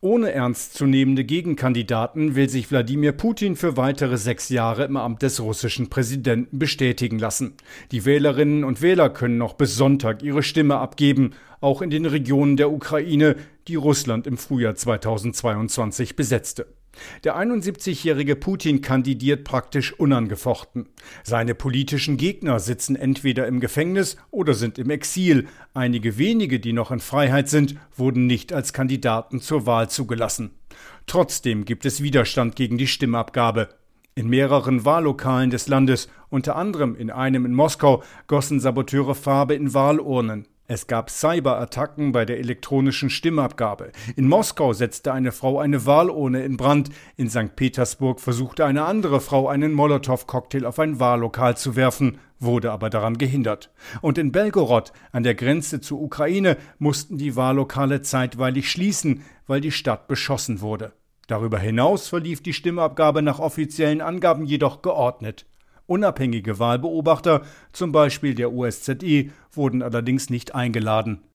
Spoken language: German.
Ohne ernstzunehmende Gegenkandidaten will sich Wladimir Putin für weitere 6 Jahre im Amt des russischen Präsidenten bestätigen lassen. Die Wählerinnen und Wähler können noch bis Sonntag ihre Stimme abgeben, auch in den Regionen der Ukraine, die Russland im Frühjahr 2022 besetzte. Der 71-jährige Putin kandidiert praktisch unangefochten. Seine politischen Gegner sitzen entweder im Gefängnis oder sind im Exil. Einige wenige, die noch in Freiheit sind, wurden nicht als Kandidaten zur Wahl zugelassen. Trotzdem gibt es Widerstand gegen die Stimmabgabe. In mehreren Wahllokalen des Landes, unter anderem in einem in Moskau, gossen Saboteure Farbe in Wahlurnen. Es gab Cyberattacken bei der elektronischen Stimmabgabe. In Moskau setzte eine Frau eine Wahlurne in Brand. In St. Petersburg versuchte eine andere Frau, einen Molotow-Cocktail auf ein Wahllokal zu werfen, wurde aber daran gehindert. Und in Belgorod, an der Grenze zur Ukraine, mussten die Wahllokale zeitweilig schließen, weil die Stadt beschossen wurde. Darüber hinaus verlief die Stimmabgabe nach offiziellen Angaben jedoch geordnet. Unabhängige Wahlbeobachter, zum Beispiel der OSZE, wurden allerdings nicht eingeladen.